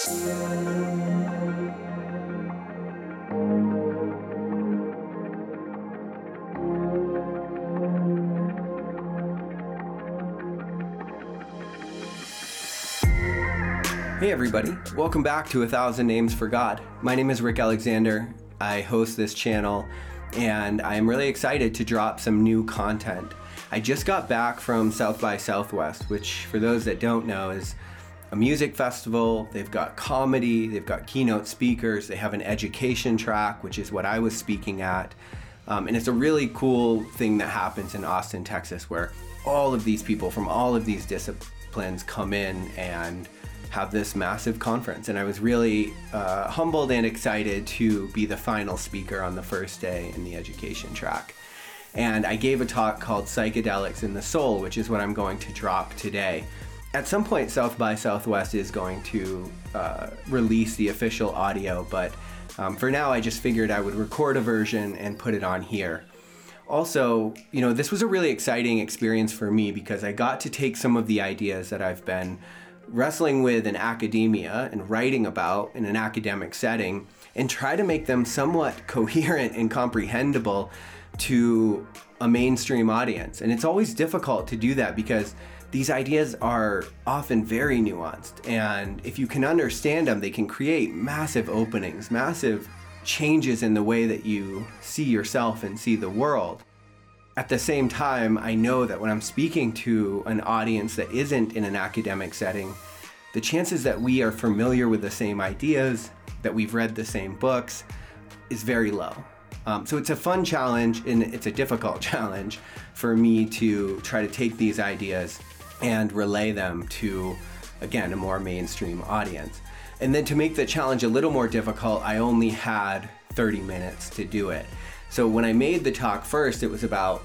Hey everybody, welcome back to 1,000 Names for God. My name is Rick Alexander. I host this channel and I'm really excited to drop some new content. I just got back from South by Southwest, which for those that don't know is a music festival. They've got comedy, they've got keynote speakers, they have an education track, which is what I was speaking at. And it's a really cool thing that happens in Austin, Texas, where all of these people from all of these disciplines come in and have this massive conference. And I was really humbled and excited to be the final speaker on the first day in the education track. And I gave a talk called Psychedelics in the Soul, which is what I'm going to drop today. At some point, South by Southwest is going to release the official audio, but for now, I just figured I would record a version and put it on here. Also, this was a really exciting experience for me because I got to take some of the ideas that I've been wrestling with in academia and writing about in an academic setting and try to make them somewhat coherent and comprehensible to a mainstream audience. And it's always difficult to do that because these ideas are often very nuanced. And if you can understand them, they can create massive openings, massive changes in the way that you see yourself and see the world. At the same time, I know that when I'm speaking to an audience that isn't in an academic setting, the chances that we are familiar with the same ideas, that we've read the same books, is very low. So it's a fun challenge and it's a difficult challenge for me to try to take these ideas and relay them to, again, a more mainstream audience. And then to make the challenge a little more difficult, I only had 30 minutes to do it. So when I made the talk first, it was about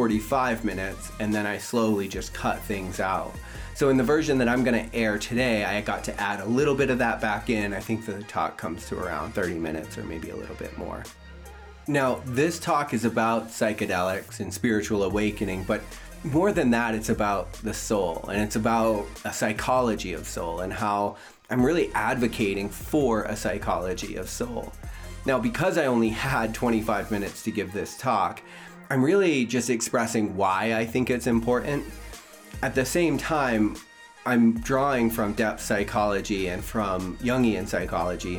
45 minutes, and then I slowly just cut things out. So in the version that I'm going to air today, I got to add a little bit of that back in. I think the talk comes to around 30 minutes or maybe a little bit more. Now, this talk is about psychedelics and spiritual awakening, but more than that, it's about the soul, and it's about a psychology of soul and how I'm really advocating for a psychology of soul. Now, because I only had 25 minutes to give this talk, I'm really just expressing why I think it's important. At the same time, I'm drawing from depth psychology and from Jungian psychology.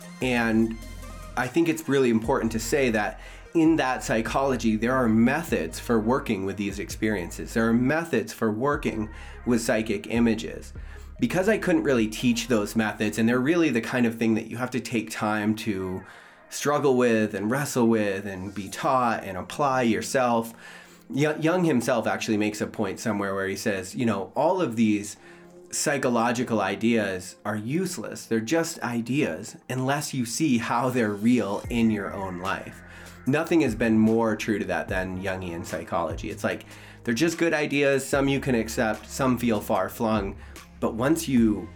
And I think it's really important to say that in that psychology, there are methods for working with these experiences. There are methods for working with psychic images. Because I couldn't really teach those methods, and they're really the kind of thing that you have to take time to struggle with and wrestle with and be taught and apply yourself. Jung himself actually makes a point somewhere where he says, all of these psychological ideas are useless. They're just ideas unless you see how they're real in your own life. Nothing has been more true to that than Jungian psychology. It's like, they're just good ideas. Some you can accept, some feel far-flung. But once you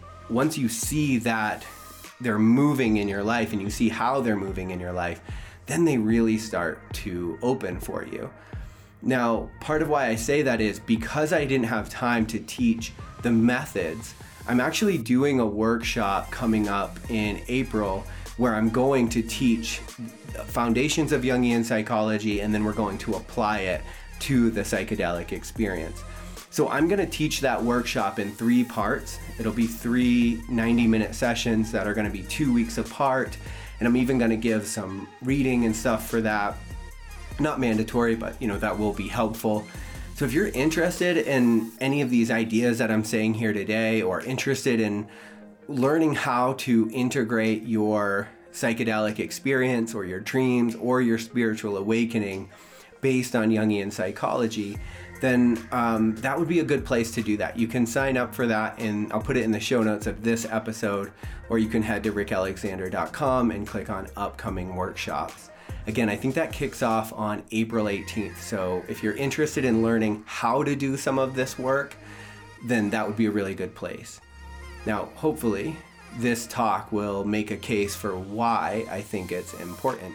see that they're moving in your life and you see how they're moving in your life, then they really start to open for you. Now, part of why I say that is because I didn't have time to teach the methods, I'm actually doing a workshop coming up in April where I'm going to teach foundations of Jungian psychology, and then we're going to apply it to the psychedelic experience. So I'm going to teach that workshop in 3 parts. It'll be 3 90-minute sessions that are going to be 2 weeks apart. And I'm even going to give some reading and stuff for that. Not mandatory, but that will be helpful. So if you're interested in any of these ideas that I'm saying here today, or interested in learning how to integrate your psychedelic experience or your dreams or your spiritual awakening based on Jungian psychology, then that would be a good place to do that. You can sign up for that, and I'll put it in the show notes of this episode, or you can head to rickalexander.com and click on upcoming workshops. Again, I think that kicks off on April 18th. So if you're interested in learning how to do some of this work, then that would be a really good place. Now, hopefully, this talk will make a case for why I think it's important.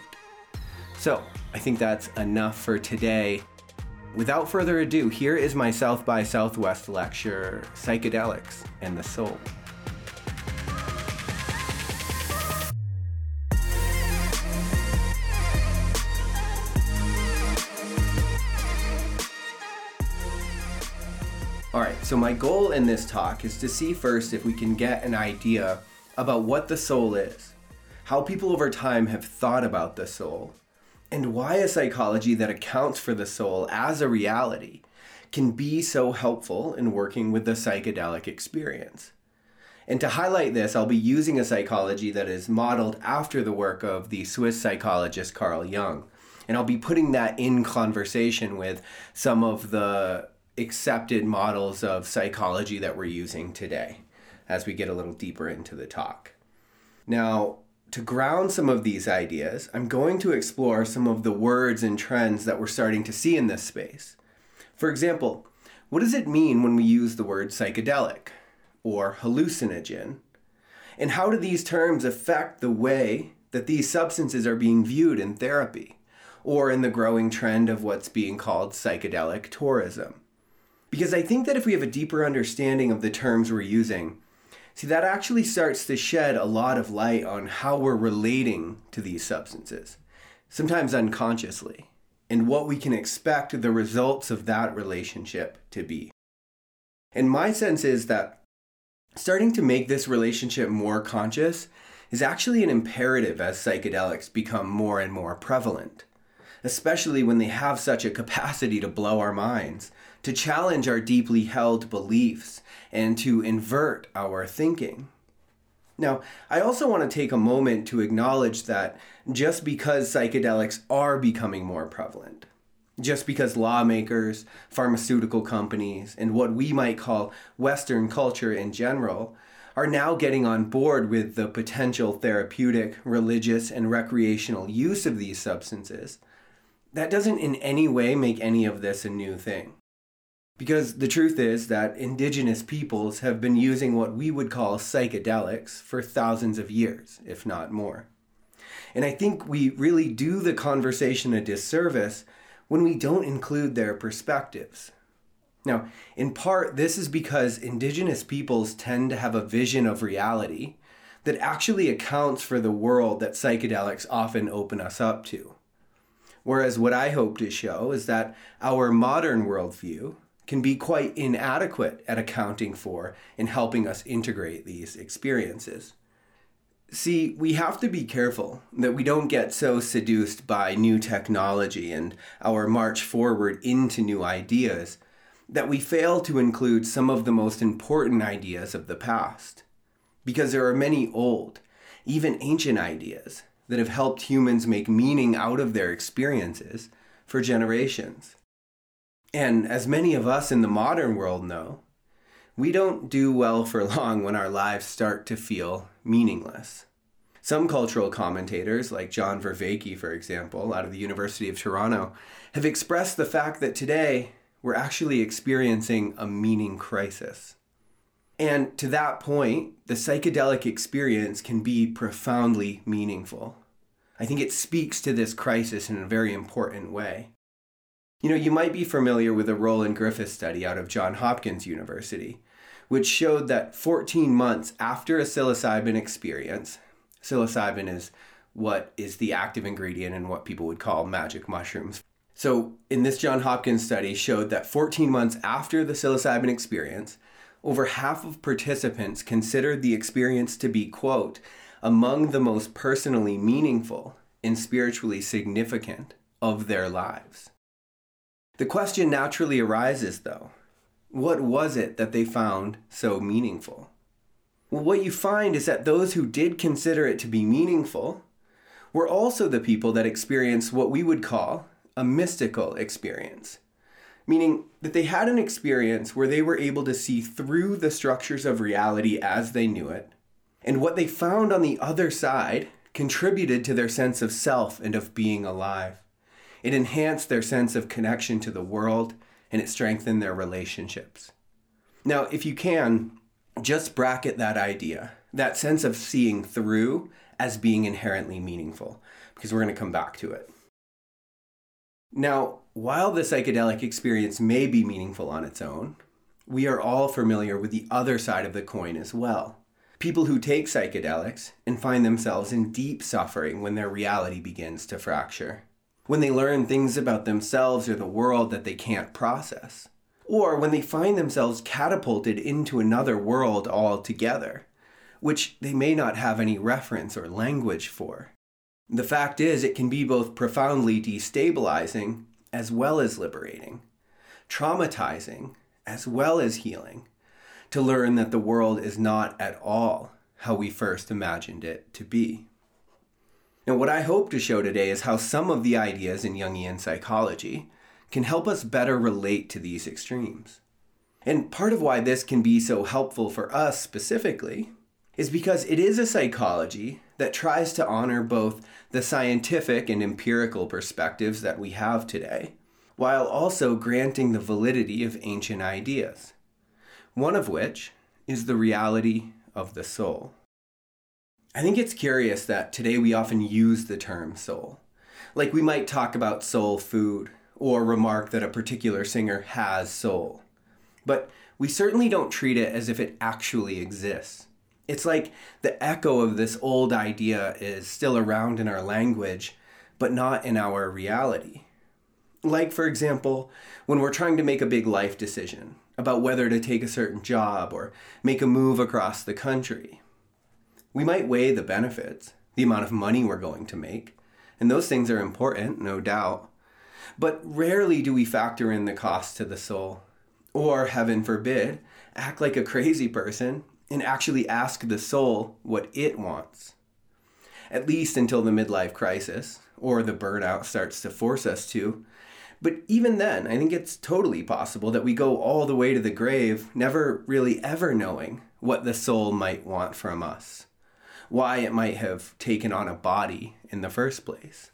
So I think that's enough for today. Without further ado, here is my South by Southwest lecture, Psychedelics and the Soul. So my goal in this talk is to see first if we can get an idea about what the soul is, how people over time have thought about the soul, and why a psychology that accounts for the soul as a reality can be so helpful in working with the psychedelic experience. And to highlight this, I'll be using a psychology that is modeled after the work of the Swiss psychologist Carl Jung. And I'll be putting that in conversation with some of the accepted models of psychology that we're using today as we get a little deeper into the talk. Now, to ground some of these ideas, I'm going to explore some of the words and trends that we're starting to see in this space. For example, what does it mean when we use the word psychedelic or hallucinogen? And how do these terms affect the way that these substances are being viewed in therapy or in the growing trend of what's being called psychedelic tourism? Because I think that if we have a deeper understanding of the terms we're using, that actually starts to shed a lot of light on how we're relating to these substances, sometimes unconsciously, and what we can expect the results of that relationship to be. And my sense is that starting to make this relationship more conscious is actually an imperative as psychedelics become more and more prevalent, especially when they have such a capacity to blow our minds, to challenge our deeply held beliefs, and to invert our thinking. Now, I also want to take a moment to acknowledge that just because psychedelics are becoming more prevalent, just because lawmakers, pharmaceutical companies, and what we might call Western culture in general are now getting on board with the potential therapeutic, religious, and recreational use of these substances, that doesn't in any way make any of this a new thing. Because the truth is that indigenous peoples have been using what we would call psychedelics for thousands of years, if not more. And I think we really do the conversation a disservice when we don't include their perspectives. Now, in part, this is because indigenous peoples tend to have a vision of reality that actually accounts for the world that psychedelics often open us up to. Whereas what I hope to show is that our modern worldview can be quite inadequate at accounting for and helping us integrate these experiences. See, we have to be careful that we don't get so seduced by new technology and our march forward into new ideas that we fail to include some of the most important ideas of the past. Because there are many old, even ancient ideas that have helped humans make meaning out of their experiences for generations. And as many of us in the modern world know, we don't do well for long when our lives start to feel meaningless. Some cultural commentators, like John Vervaeke, for example, out of the University of Toronto, have expressed the fact that today we're actually experiencing a meaning crisis. And to that point, the psychedelic experience can be profoundly meaningful. I think it speaks to this crisis in a very important way. You might be familiar with the Roland Griffith study out of Johns Hopkins University, which showed that 14 months after a psilocybin experience, psilocybin is what is the active ingredient in what people would call magic mushrooms. So in this Johns Hopkins study showed that 14 months after the psilocybin experience, over half of participants considered the experience to be, quote, among the most personally meaningful and spiritually significant of their lives. The question naturally arises, though, what was it that they found so meaningful? Well, what you find is that those who did consider it to be meaningful were also the people that experienced what we would call a mystical experience, meaning that they had an experience where they were able to see through the structures of reality as they knew it, and what they found on the other side contributed to their sense of self and of being alive. It enhanced their sense of connection to the world, and it strengthened their relationships. Now, if you can, just bracket that idea, that sense of seeing through as being inherently meaningful, because we're going to come back to it. Now, while the psychedelic experience may be meaningful on its own, we are all familiar with the other side of the coin as well. People who take psychedelics and find themselves in deep suffering when their reality begins to fracture. When they learn things about themselves or the world that they can't process. or when they find themselves catapulted into another world altogether, which they may not have any reference or language for. The fact is, it can be both profoundly destabilizing as well as liberating, traumatizing as well as healing, to learn that the world is not at all how we first imagined it to be. Now, what I hope to show today is how some of the ideas in Jungian psychology can help us better relate to these extremes. And part of why this can be so helpful for us specifically is because it is a psychology that tries to honor both the scientific and empirical perspectives that we have today, while also granting the validity of ancient ideas, one of which is the reality of the soul. I think it's curious that today we often use the term soul. Like we might talk about soul food or remark that a particular singer has soul. But we certainly don't treat it as if it actually exists. It's like the echo of this old idea is still around in our language, but not in our reality. Like, for example, when we're trying to make a big life decision about whether to take a certain job or make a move across the country. We might weigh the benefits, the amount of money we're going to make, and those things are important, no doubt. But rarely do we factor in the cost to the soul, or, heaven forbid, act like a crazy person and actually ask the soul what it wants. At least until the midlife crisis, or the burnout starts to force us to. But even then, I think it's totally possible that we go all the way to the grave, never really ever knowing what the soul might want from us, why it might have taken on a body in the first place.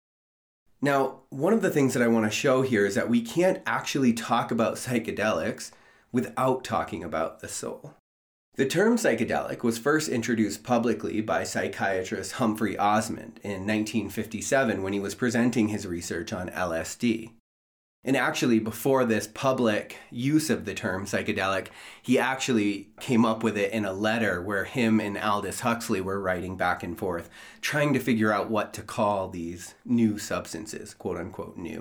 Now, one of the things that I want to show here is that we can't actually talk about psychedelics without talking about the soul. The term psychedelic was first introduced publicly by psychiatrist Humphrey Osmond in 1957 when he was presenting his research on LSD. And actually, before this public use of the term psychedelic, he actually came up with it in a letter where him and Aldous Huxley were writing back and forth, trying to figure out what to call these new substances, quote unquote new.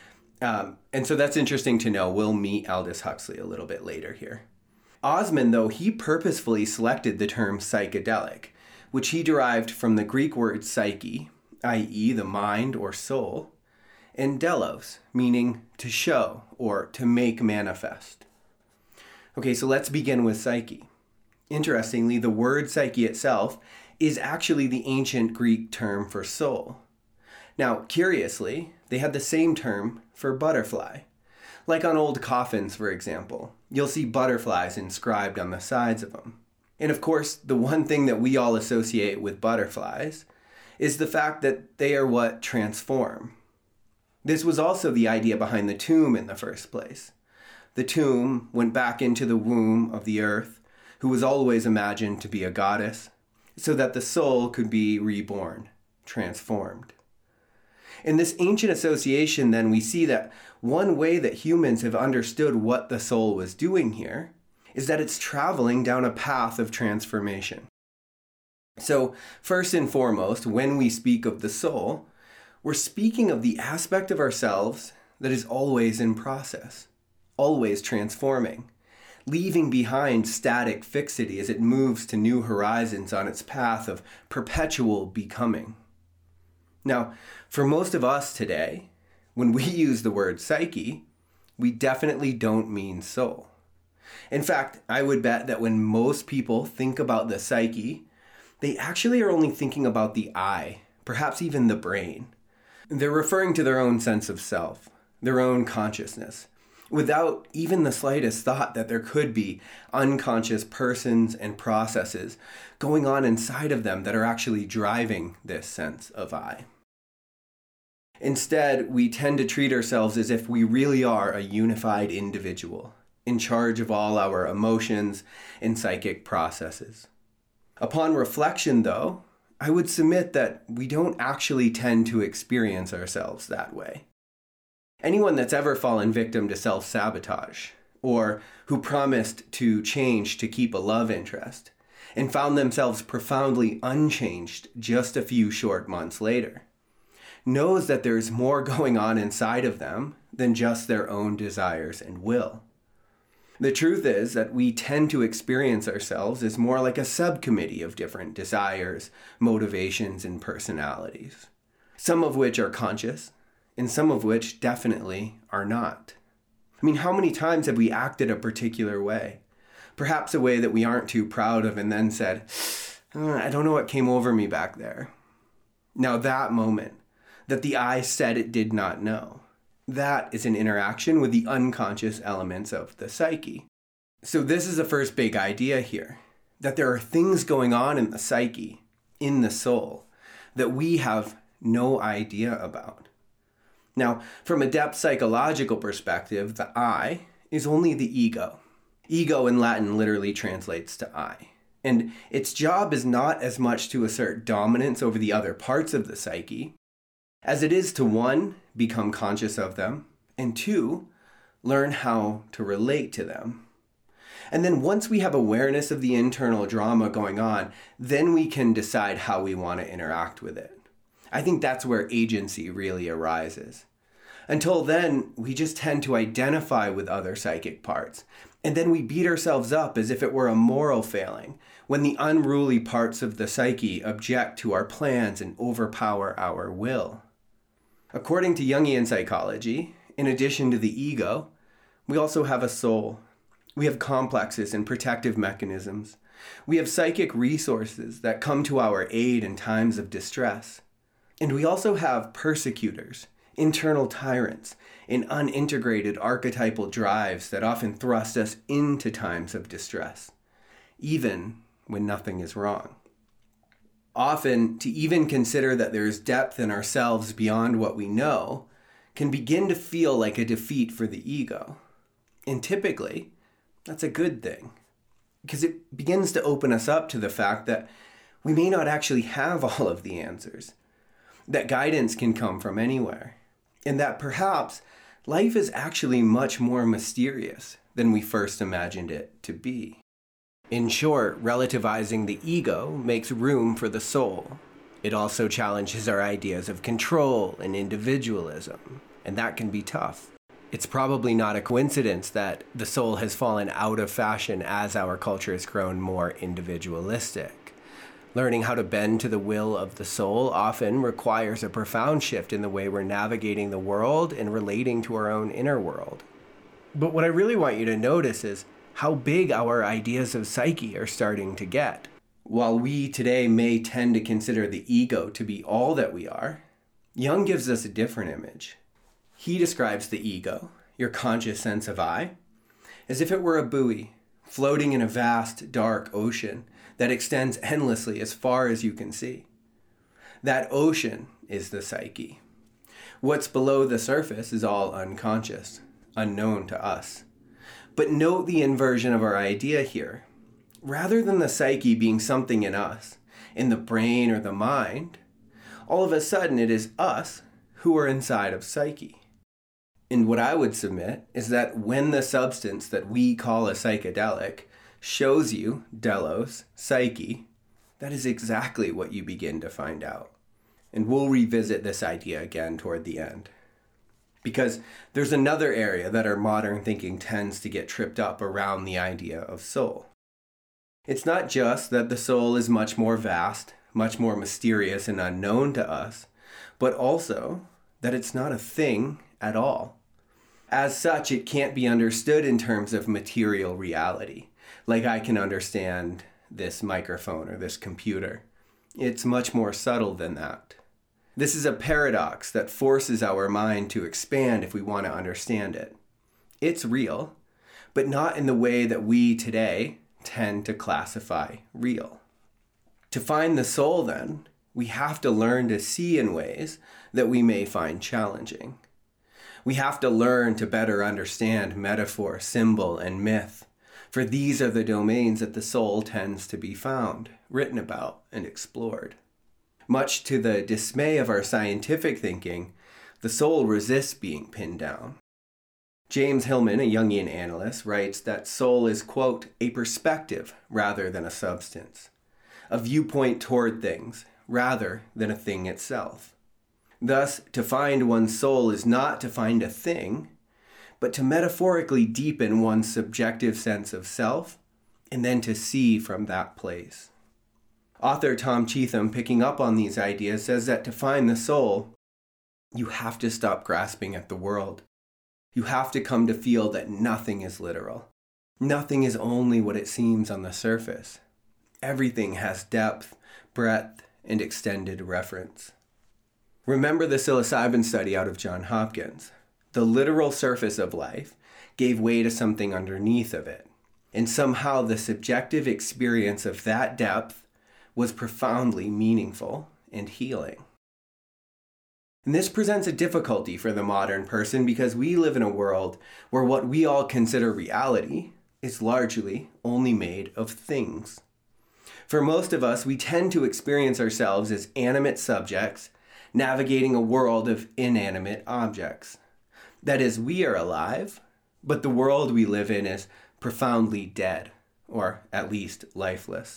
And so that's interesting to know. We'll meet Aldous Huxley a little bit later here. Osmond, though, he purposefully selected the term psychedelic, which he derived from the Greek word psyche, i.e. the mind or soul, and delos, meaning to show or to make manifest. Okay, so let's begin with psyche. Interestingly, the word psyche itself is actually the ancient Greek term for soul. Now, curiously, they had the same term for butterfly. Like on old coffins, for example, you'll see butterflies inscribed on the sides of them. And of course, the one thing that we all associate with butterflies is the fact that they are what transform. This was also the idea behind the tomb in the first place. The tomb went back into the womb of the earth, who was always imagined to be a goddess, so that the soul could be reborn, transformed. In this ancient association, then, we see that one way that humans have understood what the soul was doing here is that it's traveling down a path of transformation. So, first and foremost, when we speak of the soul, we're speaking of the aspect of ourselves that is always in process, always transforming, leaving behind static fixity as it moves to new horizons on its path of perpetual becoming. Now, for most of us today, when we use the word psyche, we definitely don't mean soul. In fact, I would bet that when most people think about the psyche, they actually are only thinking about the I, perhaps even the brain. They're referring to their own sense of self, their own consciousness, without even the slightest thought that there could be unconscious persons and processes going on inside of them that are actually driving this sense of I. Instead, we tend to treat ourselves as if we really are a unified individual, in charge of all our emotions and psychic processes. Upon reflection, though, I would submit that we don't actually tend to experience ourselves that way. Anyone that's ever fallen victim to self-sabotage, or who promised to change to keep a love interest, and found themselves profoundly unchanged just a few short months later, knows that there's more going on inside of them than just their own desires and will. The truth is that we tend to experience ourselves as more like a subcommittee of different desires, motivations, and personalities, some of which are conscious, and some of which definitely are not. I mean, how many times have we acted a particular way? Perhaps a way that we aren't too proud of, and then said, I don't know what came over me back there. Now that moment that the I said it did not know, that is an interaction with the unconscious elements of the psyche. So this is the first big idea here, that there are things going on in the psyche, in the soul, that we have no idea about. Now, from a depth psychological perspective, the I is only the ego. Ego in Latin literally translates to I. And its job is not as much to assert dominance over the other parts of the psyche, as it is to, one, become conscious of them, and two, learn how to relate to them. And then once we have awareness of the internal drama going on, then we can decide how we want to interact with it. I think that's where agency really arises. Until then, we just tend to identify with other psychic parts, and then we beat ourselves up as if it were a moral failing when the unruly parts of the psyche object to our plans and overpower our will. According to Jungian psychology, in addition to the ego, we also have a soul. We have complexes and protective mechanisms. We have psychic resources that come to our aid in times of distress. And we also have persecutors, internal tyrants, and unintegrated archetypal drives that often thrust us into times of distress, even when nothing is wrong. Often, to even consider that there is depth in ourselves beyond what we know can begin to feel like a defeat for the ego. And typically, that's a good thing, because it begins to open us up to the fact that we may not actually have all of the answers, that guidance can come from anywhere, and that perhaps life is actually much more mysterious than we first imagined it to be. In short, relativizing the ego makes room for the soul. It also challenges our ideas of control and individualism, and that can be tough. It's probably not a coincidence that the soul has fallen out of fashion as our culture has grown more individualistic. Learning how to bend to the will of the soul often requires a profound shift in the way we're navigating the world and relating to our own inner world. But what I really want you to notice is how big our ideas of psyche are starting to get. While we today may tend to consider the ego to be all that we are, Jung gives us a different image. He describes the ego, your conscious sense of I, as if it were a buoy floating in a vast, dark ocean that extends endlessly as far as you can see. That ocean is the psyche. What's below the surface is all unconscious, unknown to us. But note the inversion of our idea here. Rather than the psyche being something in us, in the brain or the mind, all of a sudden it is us who are inside of psyche. And what I would submit is that when the substance that we call a psychedelic shows you Delos, psyche, that is exactly what you begin to find out. And we'll revisit this idea again toward the end. Because there's another area that our modern thinking tends to get tripped up around the idea of soul. It's not just that the soul is much more vast, much more mysterious and unknown to us, but also that it's not a thing at all. As such, it can't be understood in terms of material reality, like I can understand this microphone or this computer. It's much more subtle than that. This is a paradox that forces our mind to expand if we want to understand it. It's real, but not in the way that we today tend to classify real. To find the soul, then, we have to learn to see in ways that we may find challenging. We have to learn to better understand metaphor, symbol, and myth, for these are the domains that the soul tends to be found, written about, and explored. Much to the dismay of our scientific thinking, the soul resists being pinned down. James Hillman, a Jungian analyst, writes that soul is, quote, a perspective rather than a substance, a viewpoint toward things rather than a thing itself. Thus, to find one's soul is not to find a thing, but to metaphorically deepen one's subjective sense of self, and then to see from that place. Author Tom Cheetham, picking up on these ideas, says that to find the soul, you have to stop grasping at the world. You have to come to feel that nothing is literal. Nothing is only what it seems on the surface. Everything has depth, breadth, and extended reference. Remember the psilocybin study out of Johns Hopkins. The literal surface of life gave way to something underneath of it. And somehow the subjective experience of that depth was profoundly meaningful and healing. And this presents a difficulty for the modern person because we live in a world where what we all consider reality is largely only made of things. For most of us, we tend to experience ourselves as animate subjects navigating a world of inanimate objects. That is, we are alive, but the world we live in is profoundly dead, or at least lifeless.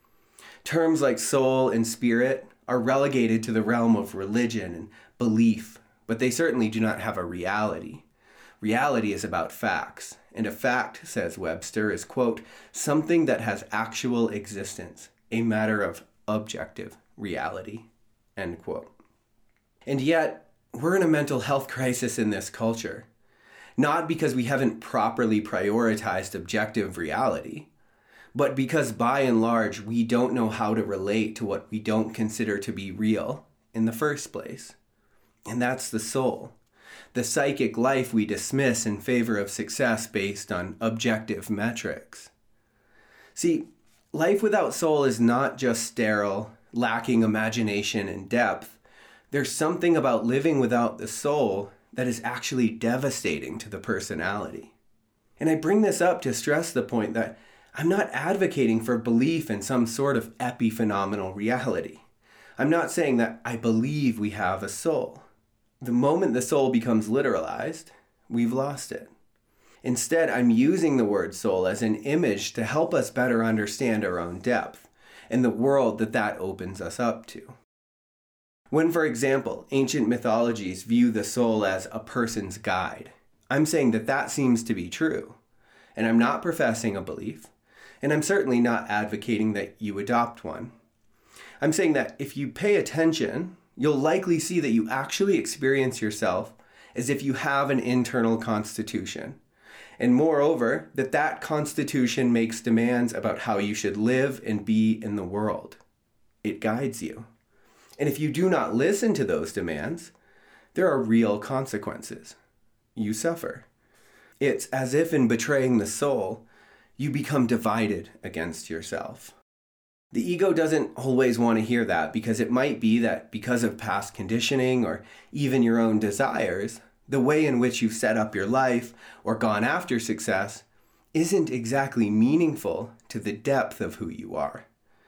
Terms like soul and spirit are relegated to the realm of religion and belief, but they certainly do not have a reality. Reality is about facts, and a fact, says Webster, is, quote, something that has actual existence, a matter of objective reality, end quote. And yet, we're in a mental health crisis in this culture, not because we haven't properly prioritized objective reality, but because by and large, we don't know how to relate to what we don't consider to be real in the first place. And that's the soul, the psychic life we dismiss in favor of success based on objective metrics. See, life without soul is not just sterile, lacking imagination and depth. There's something about living without the soul that is actually devastating to the personality. And I bring this up to stress the point that I'm not advocating for belief in some sort of epiphenomenal reality. I'm not saying that I believe we have a soul. The moment the soul becomes literalized, we've lost it. Instead, I'm using the word soul as an image to help us better understand our own depth and the world that opens us up to. When, for example, ancient mythologies view the soul as a person's guide, I'm saying that seems to be true. And I'm not professing a belief. And I'm certainly not advocating that you adopt one. I'm saying that if you pay attention, you'll likely see that you actually experience yourself as if you have an internal constitution. And moreover, that constitution makes demands about how you should live and be in the world. It guides you. And if you do not listen to those demands, there are real consequences. You suffer. It's as if in betraying the soul, you become divided against yourself. The ego doesn't always want to hear that because it might be that because of past conditioning or even your own desires, the way in which you've set up your life or gone after success isn't exactly meaningful to the depth of who you are.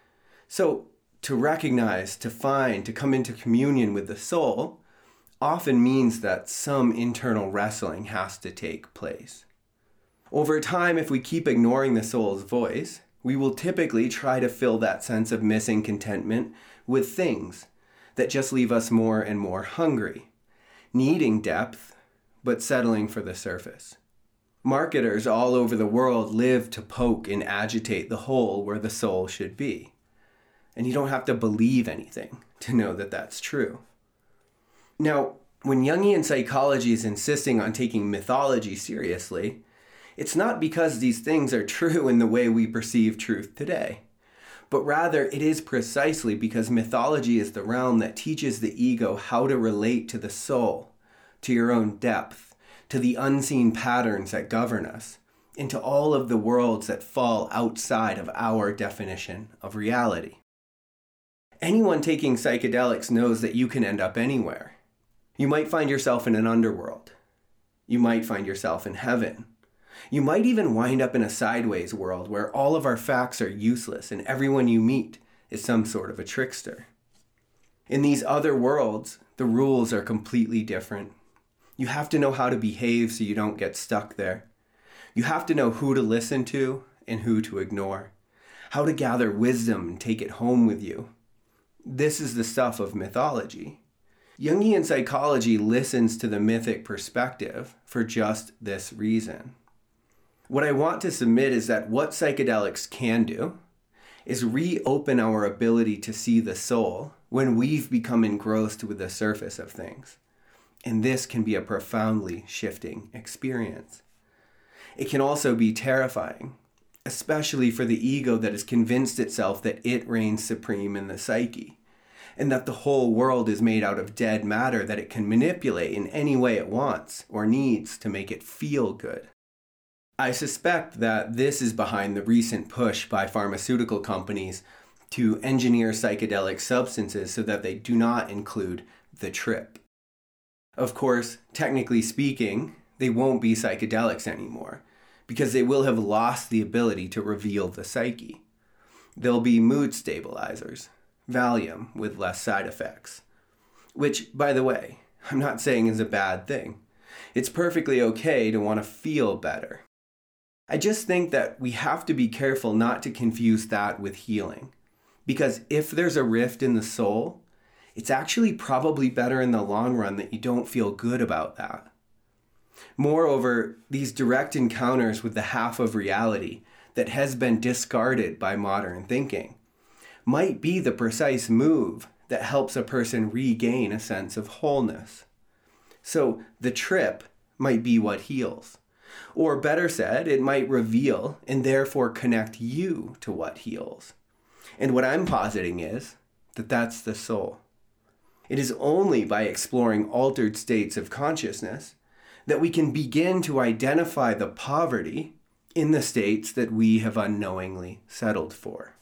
So to recognize, to find, to come into communion with the soul often means that some internal wrestling has to take place. Over time, if we keep ignoring the soul's voice, we will typically try to fill that sense of missing contentment with things that just leave us more and more hungry, needing depth, but settling for the surface. Marketers all over the world live to poke and agitate the hole where the soul should be. And you don't have to believe anything to know that that's true. Now, when Jungian psychology is insisting on taking mythology seriously, it's not because these things are true in the way we perceive truth today, but rather it is precisely because mythology is the realm that teaches the ego how to relate to the soul, to your own depth, to the unseen patterns that govern us, and to all of the worlds that fall outside of our definition of reality. Anyone taking psychedelics knows that you can end up anywhere. You might find yourself in an underworld. You might find yourself in heaven. You might even wind up in a sideways world where all of our facts are useless and everyone you meet is some sort of a trickster. In these other worlds, the rules are completely different. You have to know how to behave so you don't get stuck there. You have to know who to listen to and who to ignore, how to gather wisdom and take it home with you. This is the stuff of mythology. Jungian psychology listens to the mythic perspective for just this reason. What I want to submit is that what psychedelics can do is reopen our ability to see the soul when we've become engrossed with the surface of things. And this can be a profoundly shifting experience. It can also be terrifying, especially for the ego that has convinced itself that it reigns supreme in the psyche, and that the whole world is made out of dead matter that it can manipulate in any way it wants or needs to make it feel good. I suspect that this is behind the recent push by pharmaceutical companies to engineer psychedelic substances so that they do not include the trip. Of course, technically speaking, they won't be psychedelics anymore because they will have lost the ability to reveal the psyche. They'll be mood stabilizers, Valium with less side effects, which, by the way, I'm not saying is a bad thing. It's perfectly okay to want to feel better. I just think that we have to be careful not to confuse that with healing, because if there's a rift in the soul, it's actually probably better in the long run that you don't feel good about that. Moreover, these direct encounters with the half of reality that has been discarded by modern thinking might be the precise move that helps a person regain a sense of wholeness. So the trip might be what heals. Or better said, it might reveal and therefore connect you to what heals. And what I'm positing is that that's the soul. It is only by exploring altered states of consciousness that we can begin to identify the poverty in the states that we have unknowingly settled for.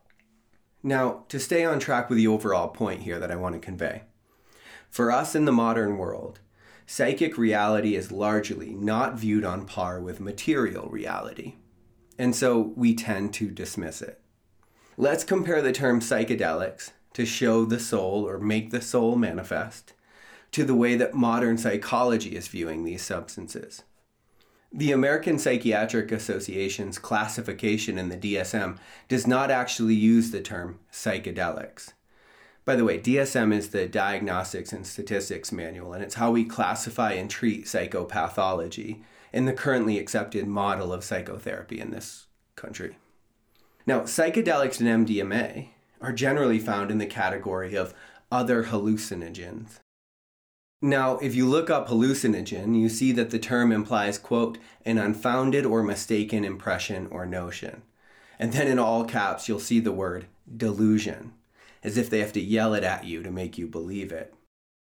Now, to stay on track with the overall point here that I want to convey, for us in the modern world, psychic reality is largely not viewed on par with material reality, and so we tend to dismiss it. Let's compare the term psychedelics to show the soul or make the soul manifest to the way that modern psychology is viewing these substances. The American Psychiatric Association's classification in the DSM does not actually use the term psychedelics. By the way, DSM is the Diagnostics and Statistics Manual, and it's how we classify and treat psychopathology in the currently accepted model of psychotherapy in this country. Now, psychedelics and MDMA are generally found in the category of other hallucinogens. Now, if you look up hallucinogen, you see that the term implies, quote, an unfounded or mistaken impression or notion. And then in all caps, you'll see the word delusion, as if they have to yell it at you to make you believe it.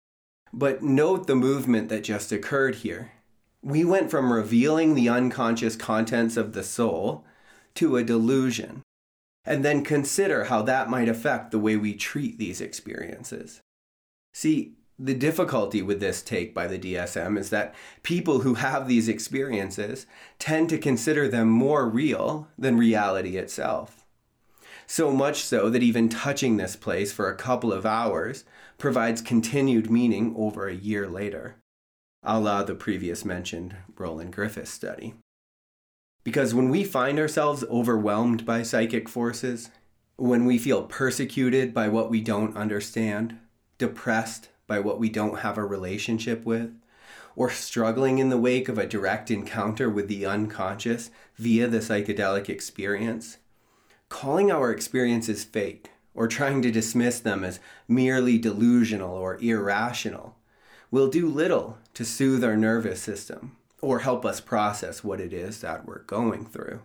But note the movement that just occurred here. We went from revealing the unconscious contents of the soul to a delusion, and then consider how that might affect the way we treat these experiences. See, the difficulty with this take by the DSM is that people who have these experiences tend to consider them more real than reality itself. So much so that even touching this place for a couple of hours provides continued meaning over a year later, a la the previous mentioned Roland Griffiths study. Because when we find ourselves overwhelmed by psychic forces, when we feel persecuted by what we don't understand, depressed by what we don't have a relationship with, or struggling in the wake of a direct encounter with the unconscious via the psychedelic experience, calling our experiences fake or trying to dismiss them as merely delusional or irrational will do little to soothe our nervous system or help us process what it is that we're going through.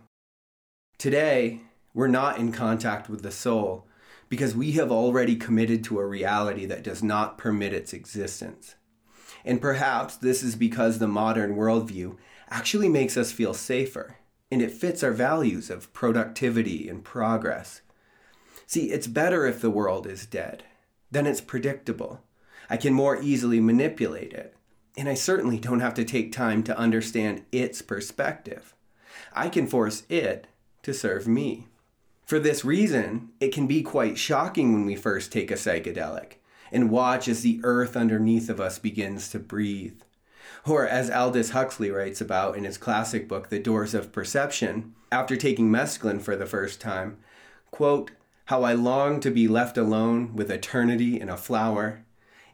Today, we're not in contact with the soul because we have already committed to a reality that does not permit its existence. And perhaps this is because the modern worldview actually makes us feel safer, and it fits our values of productivity and progress. See, it's better if the world is dead. Then it's predictable. I can more easily manipulate it, and I certainly don't have to take time to understand its perspective. I can force it to serve me. For this reason, it can be quite shocking when we first take a psychedelic and watch as the earth underneath of us begins to breathe. Or as Aldous Huxley writes about in his classic book, The Doors of Perception, after taking mescaline for the first time, quote, how I long to be left alone with eternity in a flower,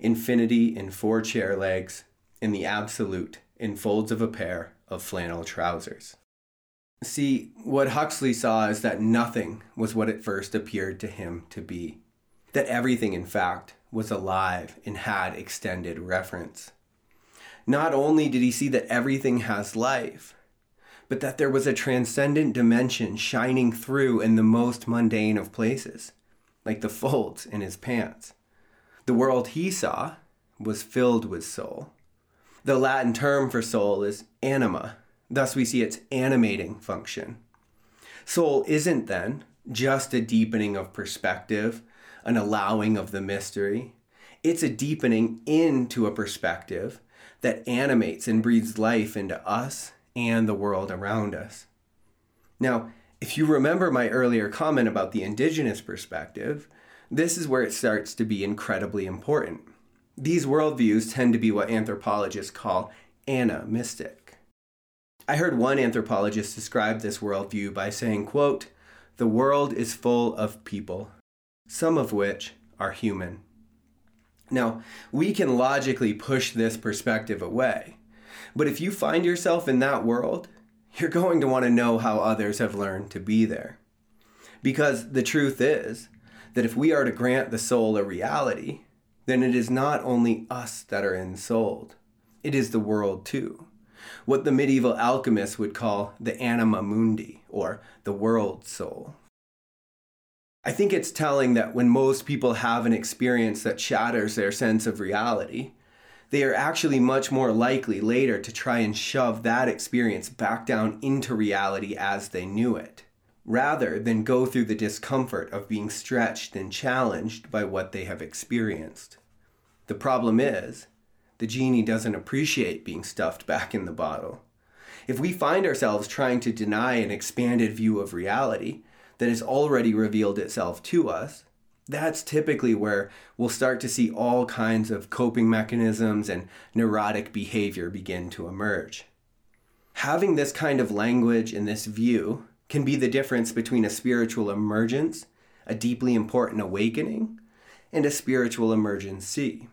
infinity in 4 chair legs, and the absolute in folds of a pair of flannel trousers. See, what Huxley saw is that nothing was what it first appeared to him to be. That everything, in fact, was alive and had extended reference. Not only did he see that everything has life, but that there was a transcendent dimension shining through in the most mundane of places, like the folds in his pants. The world he saw was filled with soul. The Latin term for soul is anima. Thus we see its animating function. Soul isn't then just a deepening of perspective, an allowing of the mystery. It's a deepening into a perspective that animates and breathes life into us and the world around us. Now, if you remember my earlier comment about the indigenous perspective, this is where it starts to be incredibly important. These worldviews tend to be what anthropologists call animistic. I heard one anthropologist describe this worldview by saying, quote, "The world is full of people, some of which are human." Now, we can logically push this perspective away, but if you find yourself in that world, you're going to want to know how others have learned to be there. Because the truth is that if we are to grant the soul a reality, then it is not only us that are ensouled, it is the world too. What the medieval alchemists would call the anima mundi, or the world soul. I think it's telling that when most people have an experience that shatters their sense of reality, they are actually much more likely later to try and shove that experience back down into reality as they knew it, rather than go through the discomfort of being stretched and challenged by what they have experienced. The problem is, the genie doesn't appreciate being stuffed back in the bottle. If we find ourselves trying to deny an expanded view of reality that has already revealed itself to us, that's typically where we'll start to see all kinds of coping mechanisms and neurotic behavior begin to emerge. Having this kind of language and this view can be the difference between a spiritual emergence, a deeply important awakening, and a spiritual emergency.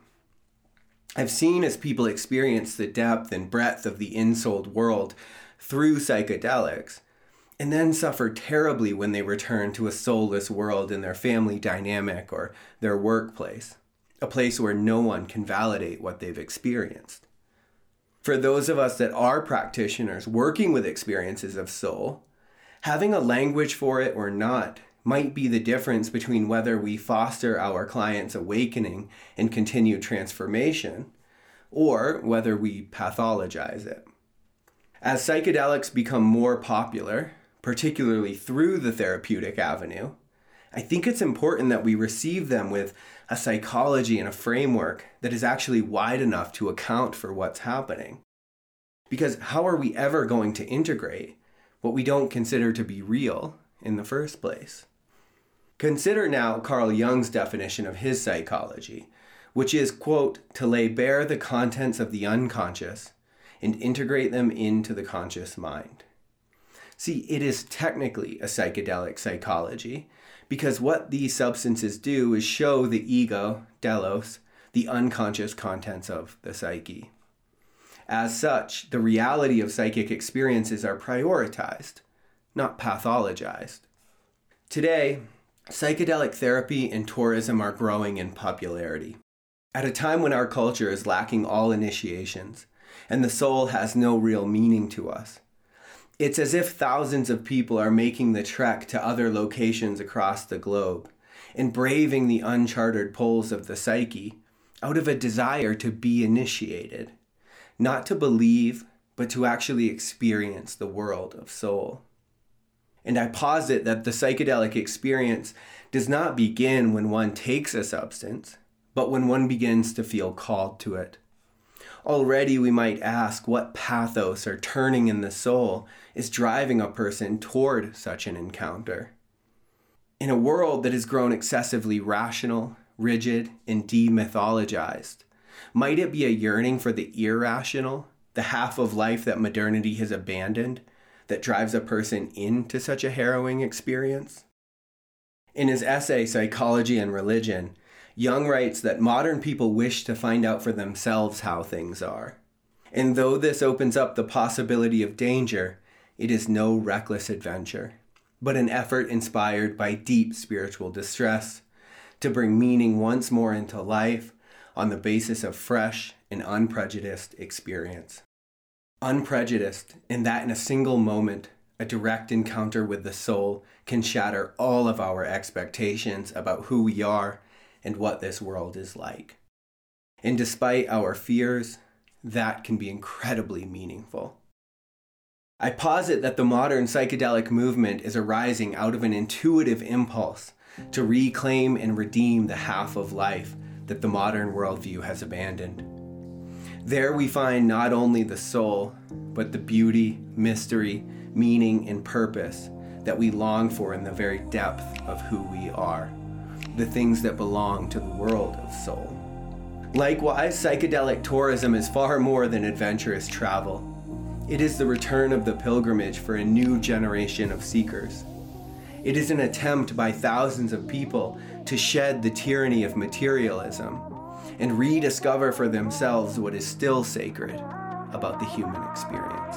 I've seen as people experience the depth and breadth of the ensouled world through psychedelics, and then suffer terribly when they return to a soulless world in their family dynamic or their workplace, a place where no one can validate what they've experienced. For those of us that are practitioners working with experiences of soul, having a language for it or not might be the difference between whether we foster our clients' awakening and continued transformation, or whether we pathologize it. As psychedelics become more popular, particularly through the therapeutic avenue, I think it's important that we receive them with a psychology and a framework that is actually wide enough to account for what's happening. Because how are we ever going to integrate what we don't consider to be real in the first place? Consider now Carl Jung's definition of his psychology, which is, quote, "to lay bare the contents of the unconscious and integrate them into the conscious mind." See, it is technically a psychedelic psychology because what these substances do is show the ego, delos, the unconscious contents of the psyche. As such, the reality of psychic experiences are prioritized, not pathologized. Today, psychedelic therapy and tourism are growing in popularity. At a time when our culture is lacking all initiations and the soul has no real meaning to us, it's as if thousands of people are making the trek to other locations across the globe and braving the uncharted poles of the psyche out of a desire to be initiated, not to believe, but to actually experience the world of soul. And I posit that the psychedelic experience does not begin when one takes a substance, but when one begins to feel called to it. Already we might ask what pathos or turning in the soul is driving a person toward such an encounter. In a world that has grown excessively rational, rigid, and demythologized, might it be a yearning for the irrational, the half of life that modernity has abandoned, that drives a person into such a harrowing experience? In his essay, Psychology and Religion, Young writes that modern people wish to find out for themselves how things are. And though this opens up the possibility of danger, it is no reckless adventure, but an effort inspired by deep spiritual distress to bring meaning once more into life on the basis of fresh and unprejudiced experience. Unprejudiced in that in a single moment, a direct encounter with the soul can shatter all of our expectations about who we are and what this world is like. And despite our fears, that can be incredibly meaningful. I posit that the modern psychedelic movement is arising out of an intuitive impulse to reclaim and redeem the half of life that the modern worldview has abandoned. There we find not only the soul, but the beauty, mystery, meaning, and purpose that we long for in the very depth of who we are, the things that belong to the world of soul. Likewise, psychedelic tourism is far more than adventurous travel. It is the return of the pilgrimage for a new generation of seekers. It is an attempt by thousands of people to shed the tyranny of materialism and rediscover for themselves what is still sacred about the human experience.